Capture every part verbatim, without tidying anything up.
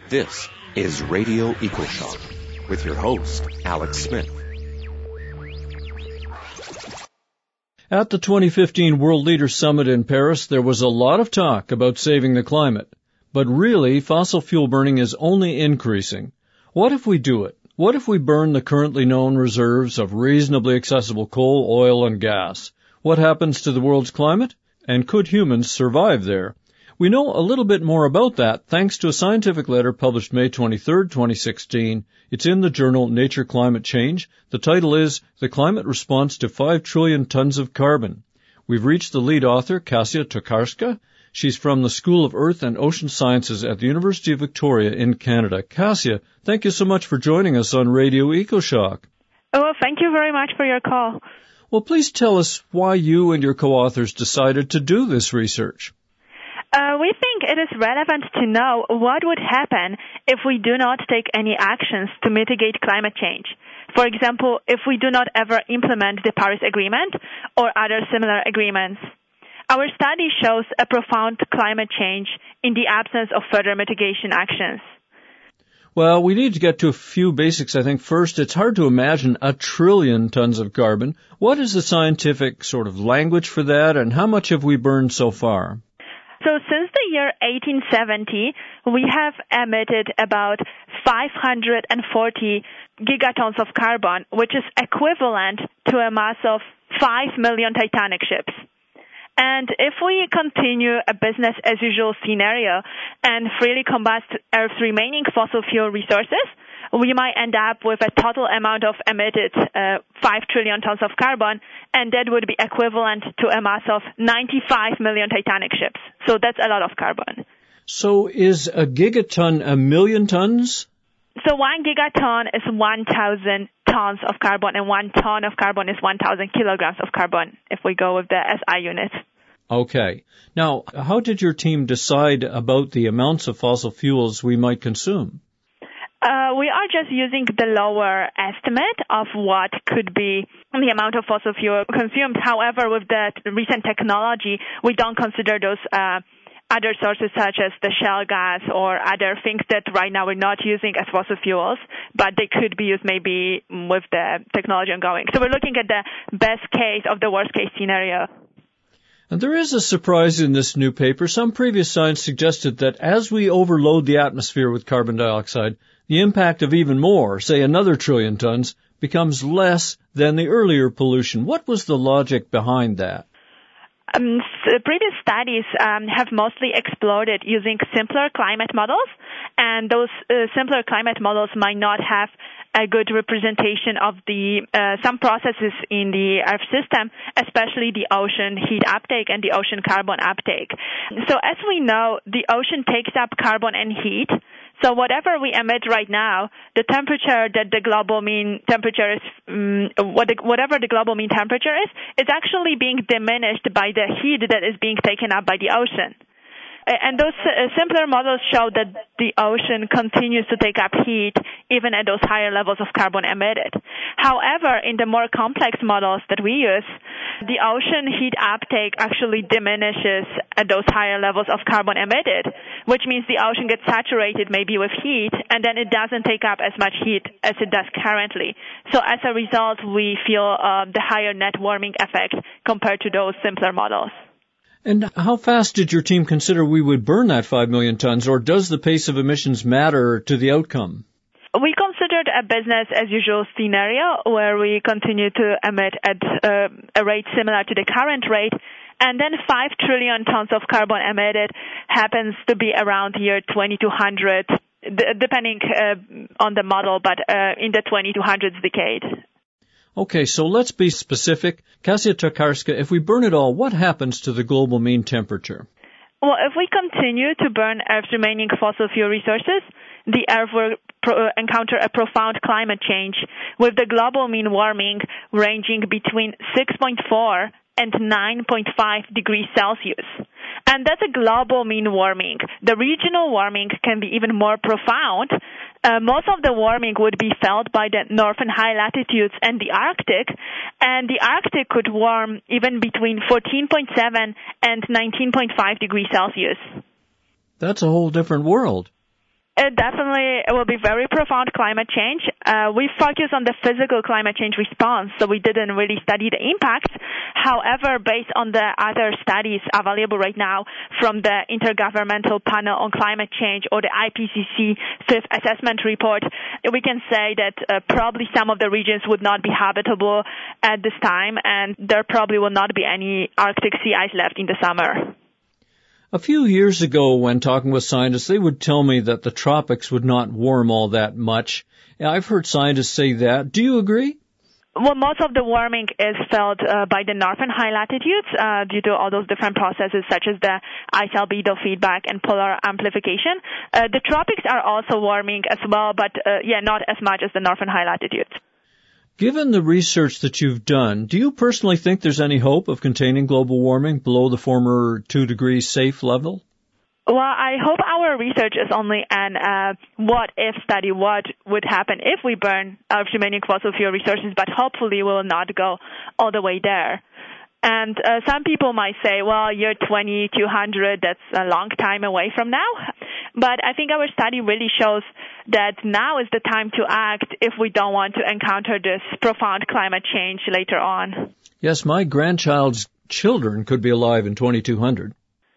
This is Radio EcoShock with your host, Alex Smith. At the twenty fifteen World Leaders Summit in Paris, there was a lot of talk about saving the climate. But really, fossil fuel burning is only increasing. What if we do it? What if we burn the currently known reserves of reasonably accessible coal, oil, and gas? What happens to the world's climate? And could humans survive there? We know a little bit more about that thanks to a scientific letter published May twenty-third, twenty sixteen. It's in the journal Nature Climate Change. The title is The Climate Response to five trillion Tons of Carbon. We've reached the lead author, Kasia Tokarska. She's from the School of Earth and Ocean Sciences at the University of Victoria in Canada. Kasia, thank you so much for joining us on Radio EcoShock. Oh, thank you very much for your call. Well, please tell us why you and your co-authors decided to do this research. Uh, we think it is relevant to know what would happen if we do not take any actions to mitigate climate change. For example, if we do not ever implement the Paris Agreement or other similar agreements. Our study shows a profound climate change in the absence of further mitigation actions. Well, we need to get to a few basics, I think. First, it's hard to imagine a trillion tons of carbon. What is the scientific sort of language for that, and how much have we burned so far? So since the year eighteen seventy, we have emitted about five hundred forty gigatons of carbon, which is equivalent to a mass of five million Titanic ships. And if we continue a business-as-usual scenario and freely combust Earth's remaining fossil fuel resources, we might end up with a total amount of emitted uh, five trillion tons of carbon, and that would be equivalent to a mass of ninety-five million Titanic ships. So that's a lot of carbon. So is a gigaton a million tons? So one gigaton is one thousand tons of carbon, and one ton of carbon is one thousand kilograms of carbon, if we go with the S I unit. Okay. Now, how did your team decide about the amounts of fossil fuels we might consume? Uh, we are just using the lower estimate of what could be the amount of fossil fuel consumed. However, with the recent technology, we don't consider those uh, other sources such as the shale gas or other things that right now we're not using as fossil fuels, but they could be used maybe with the technology ongoing. So we're looking at the best case of the worst case scenario. And there is a surprise in this new paper. Some previous science suggested that as we overload the atmosphere with carbon dioxide, the impact of even more, say another trillion tons, becomes less than the earlier pollution. What was the logic behind that? Um, so previous studies um, have mostly explored using simpler climate models, and those uh, simpler climate models might not have a good representation of the uh, some processes in the Earth system, especially the ocean heat uptake and the ocean carbon uptake. So as we know, the ocean takes up carbon and heat. So whatever we emit right now, the temperature that the global mean temperature is, um, what the, whatever the global mean temperature is, is actually being diminished by the heat that is being taken up by the ocean. And those uh, simpler models show that the ocean continues to take up heat even at those higher levels of carbon emitted. However, in the more complex models that we use, the ocean heat uptake actually diminishes at those higher levels of carbon emitted, which means the ocean gets saturated maybe with heat, and then it doesn't take up as much heat as it does currently. So as a result, we feel uh, the higher net warming effect compared to those simpler models. And how fast did your team consider we would burn that five million tons, or does the pace of emissions matter to the outcome? We considered a business-as-usual scenario where we continue to emit at uh, a rate similar to the current rate, and then five trillion tons of carbon emitted happens to be around year twenty-two hundred, d- depending uh, on the model, but uh, in the twenty-two hundreds decade. Okay, so let's be specific. Kasia Tokarska, if we burn it all, what happens to the global mean temperature? Well, if we continue to burn Earth's remaining fossil fuel resources, the Earth will pro- encounter a profound climate change, with the global mean warming ranging between six point four and nine point five degrees Celsius. And that's a global mean warming. The regional warming can be even more profound. Uh, most of the warming would be felt by the northern high latitudes and the Arctic, and the Arctic could warm even between fourteen point seven and nineteen point five degrees Celsius. That's a whole different world. It definitely will be very profound climate change. Uh, we focus on the physical climate change response, so we didn't really study the impacts. However, based on the other studies available right now from the Intergovernmental Panel on Climate Change or the I P C C Fifth Assessment Report, we can say that uh, probably some of the regions would not be habitable at this time, and there probably will not be any Arctic sea ice left in the summer. A few years ago, when talking with scientists, they would tell me that the tropics would not warm all that much. I've heard scientists say that. Do you agree? Well, most of the warming is felt uh, by the northern high latitudes uh, due to all those different processes such as the ice albedo feedback and polar amplification. Uh, the tropics are also warming as well, but uh, yeah, not as much as the northern high latitudes. Given the research that you've done, do you personally think there's any hope of containing global warming below the former two degrees safe level? Well, I hope our research is only an uh, what-if study, what would happen if we burn our remaining fossil fuel resources, but hopefully we will not go all the way there. And uh, some people might say, well, year twenty-two hundred, that's a long time away from now. But I think our study really shows that now is the time to act if we don't want to encounter this profound climate change later on. Yes, my grandchild's children could be alive in twenty-two hundred.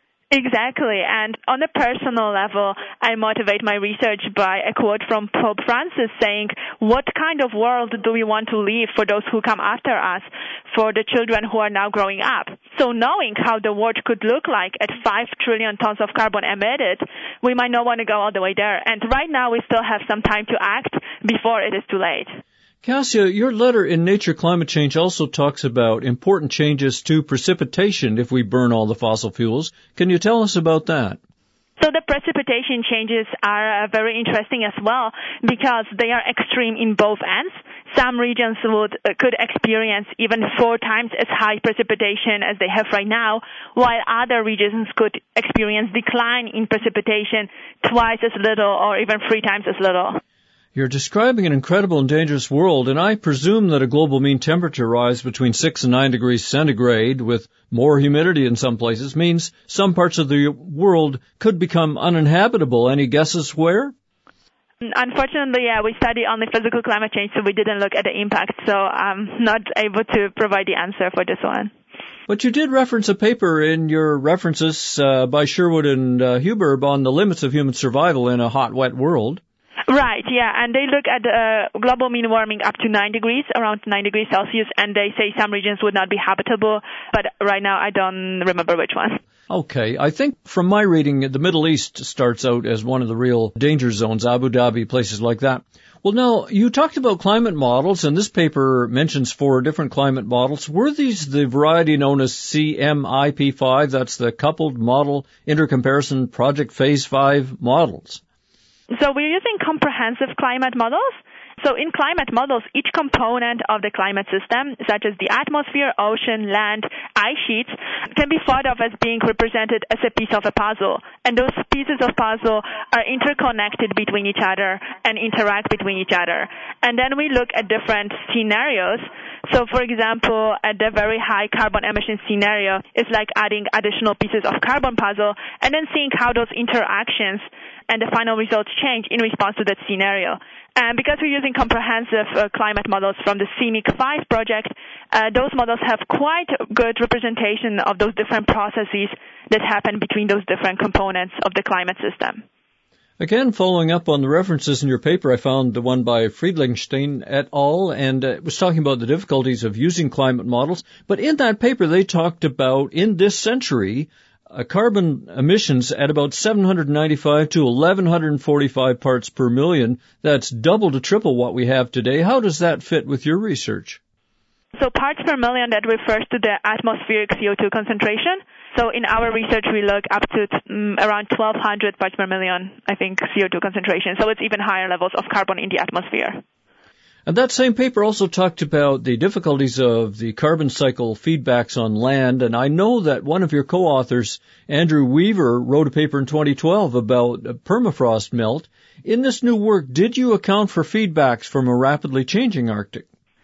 Exactly. And on a personal level, I motivate my research by a quote from Pope Francis saying, what kind of world do we want to leave for those who come after us, for the children who are now growing up? So knowing how the world could look like at five trillion tons of carbon emitted, we might not want to go all the way there. And right now we still have some time to act before it is too late. Cassia, your letter in Nature Climate Change also talks about important changes to precipitation if we burn all the fossil fuels. Can you tell us about that? So the precipitation changes are uh, very interesting as well because they are extreme in both ends. Some regions would uh, could experience even four times as high precipitation as they have right now, while other regions could experience decline in precipitation twice as little or even three times as little. You're describing an incredible and dangerous world, and I presume that a global mean temperature rise between six and nine degrees centigrade with more humidity in some places means some parts of the world could become uninhabitable. Any guesses where? Unfortunately, yeah, we study only physical climate change, so we didn't look at the impact, so I'm not able to provide the answer for this one. But you did reference a paper in your references uh, by Sherwood and uh, Huber on the limits of human survival in a hot, wet world. Right, yeah, and they look at uh, global mean warming up to nine degrees, around nine degrees Celsius, and they say some regions would not be habitable, but right now I don't remember which one. Okay, I think from my reading, the Middle East starts out as one of the real danger zones, Abu Dhabi, places like that. Well, now, you talked about climate models, and this paper mentions four different climate models. Were these the variety known as C M I P five, that's the Coupled Model Intercomparison Project Phase five models? So we're using comprehensive climate models. So in climate models, each component of the climate system, such as the atmosphere, ocean, land, ice sheets, can be thought of as being represented as a piece of a puzzle. And those pieces of puzzle are interconnected between each other and interact between each other. And then we look at different scenarios. So, for example, at the very high carbon emission scenario, it's like adding additional pieces of carbon puzzle and then seeing how those interactions and the final results change in response to that scenario. And because we're using comprehensive uh, climate models from the C M I C five project, uh, those models have quite good representation of those different processes that happen between those different components of the climate system. Again, following up on the references in your paper, I found the one by Friedlichstein et al., and uh, it was talking about the difficulties of using climate models. But in that paper, they talked about, in this century, Uh, carbon emissions at about seven hundred ninety-five to eleven forty-five parts per million. That's double to triple what we have today. How does that fit with your research? So parts per million, that refers to the atmospheric C O two concentration. So in our research, we look up to um, around twelve hundred parts per million, I think, C O two concentration. So it's even higher levels of carbon in the atmosphere. And that same paper also talked about the difficulties of the carbon cycle feedbacks on land, and I know that one of your co-authors, Andrew Weaver, wrote a paper in twenty twelve about permafrost melt. In this new work, did you account for feedbacks from a rapidly changing Arctic?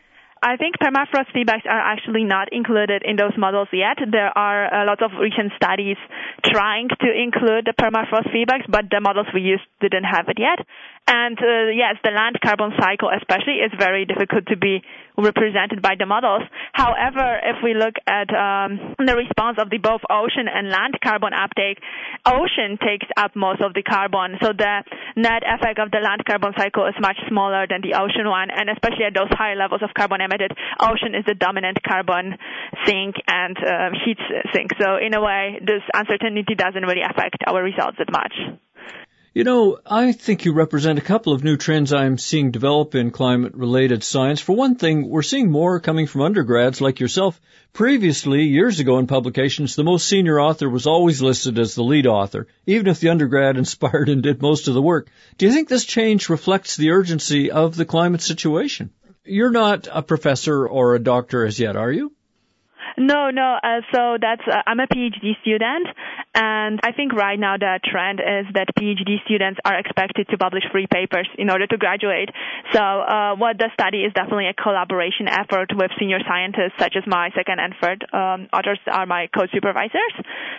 I think permafrost feedbacks are actually not included in those models yet. There are uh, lots of recent studies trying to include the permafrost feedbacks, but the models we used didn't have it yet. And uh, yes, the land carbon cycle especially is very difficult to be represented by the models. However, if we look at um, the response of the both ocean and land carbon uptake, ocean takes up most of the carbon, so the net effect of the land carbon cycle is much smaller than the ocean one, and especially at those high levels of carbon emitted, ocean is the dominant carbon sink and uh, heat sink. So in a way, this uncertainty doesn't really affect our results that much. You know, I think you represent a couple of new trends I'm seeing develop in climate-related science. For one thing, we're seeing more coming from undergrads like yourself. Previously, years ago in publications, the most senior author was always listed as the lead author, even if the undergrad inspired and did most of the work. Do you think this change reflects the urgency of the climate situation? You're not a professor or a doctor as yet, are you? No, no. Uh, so that's uh, I'm a PhD student, and I think right now the trend is that PhD students are expected to publish free papers in order to graduate. So uh, what the study is definitely a collaboration effort with senior scientists, such as my second and third um, authors are my co-supervisors.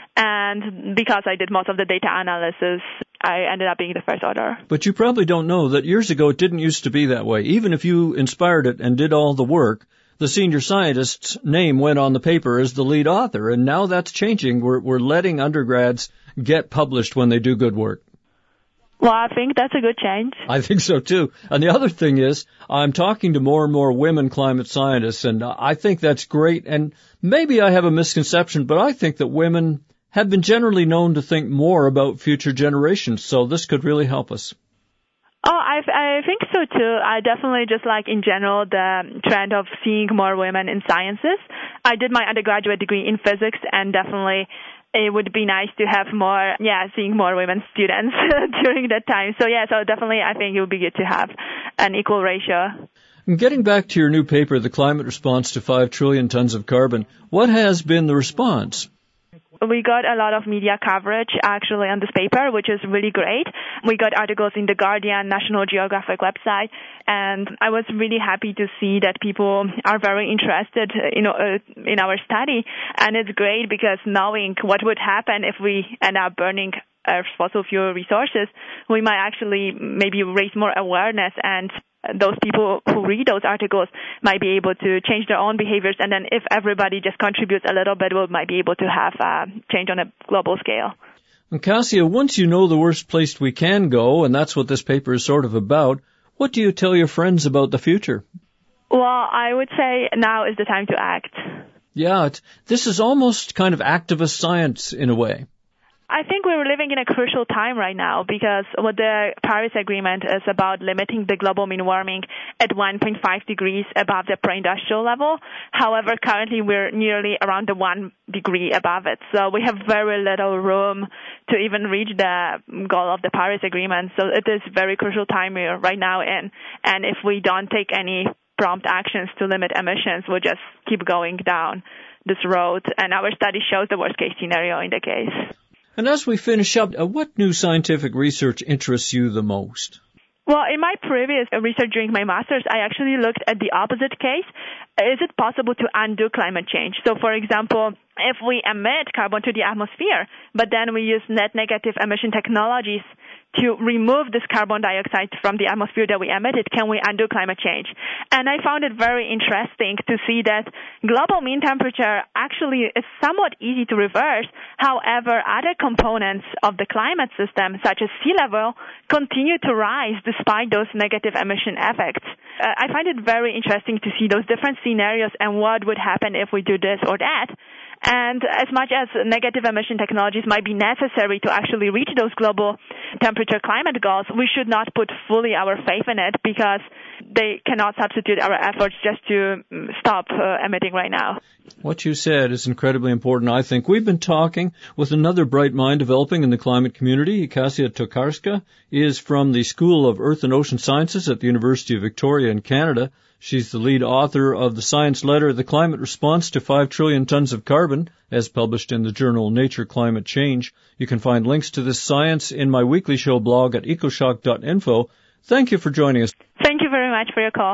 And because I did most of the data analysis, I ended up being the first author. But you probably don't know that years ago it didn't used to be that way. Even if you inspired it and did all the work, the senior scientist's name went on the paper as the lead author, and now that's changing. We're, we're letting undergrads get published when they do good work. Well, I think that's a good change. I think so, too. And the other thing is, I'm talking to more and more women climate scientists, and I think that's great. And maybe I have a misconception, but I think that women have been generally known to think more about future generations, so this could really help us. Oh, I, I think so too. I definitely just like in general the trend of seeing more women in sciences. I did my undergraduate degree in physics, and definitely it would be nice to have more, yeah, seeing more women students during that time. So yeah, so definitely I think it would be good to have an equal ratio. And getting back to your new paper, The Climate Response to five trillion Tons of Carbon, what has been the response? We got a lot of media coverage actually on this paper, which is really great. We got articles in The Guardian, National Geographic website, and I was really happy to see that people are very interested in, uh, in our study. And it's great because knowing what would happen if we end up burning Earth's fossil fuel resources, we might actually maybe raise more awareness, and those people who read those articles might be able to change their own behaviors. And then if everybody just contributes a little bit, we might be able to have uh, change on a global scale. And Cassia, once you know the worst place we can go, and that's what this paper is sort of about, what do you tell your friends about the future? Well, I would say now is the time to act. Yeah, it's, this is almost kind of activist science in a way. I think we're living in a crucial time right now because what the Paris Agreement is about limiting the global mean warming at one point five degrees above the pre-industrial level. However, currently we're nearly around the one degree above it. So we have very little room to even reach the goal of the Paris Agreement. So it is very crucial time we're right now in. And if we don't take any prompt actions to limit emissions, we'll just keep going down this road. And our study shows the worst case scenario in the case. And as we finish up, uh, what new scientific research interests you the most? Well, in my previous research during my master's, I actually looked at the opposite case. Is it possible to undo climate change? So, for example, if we emit carbon to the atmosphere, but then we use net negative emission technologies to remove this carbon dioxide from the atmosphere that we emitted, can we undo climate change? And I found it very interesting to see that global mean temperature actually is somewhat easy to reverse. However, other components of the climate system, such as sea level, continue to rise despite those negative emission effects. Uh, I find it very interesting to see those different scenarios and what would happen if we do this or that. And as much as negative emission technologies might be necessary to actually reach those global temperature climate goals, we should not put fully our faith in it because they cannot substitute our efforts just to stop uh, emitting right now. What you said is incredibly important, I think. We've been talking with another bright mind developing in the climate community. Kasia Tokarska is from the School of Earth and Ocean Sciences at the University of Victoria in Canada. She's the lead author of the science letter, The Climate Response to five trillion Tons of Carbon, as published in the journal Nature Climate Change. You can find links to this science in my weekly show blog at ecoshock dot info. Thank you for joining us. Thank you very much for your call.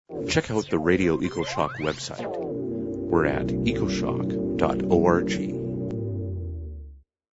Check out the Radio EcoShock website. We're at ecoshock dot org.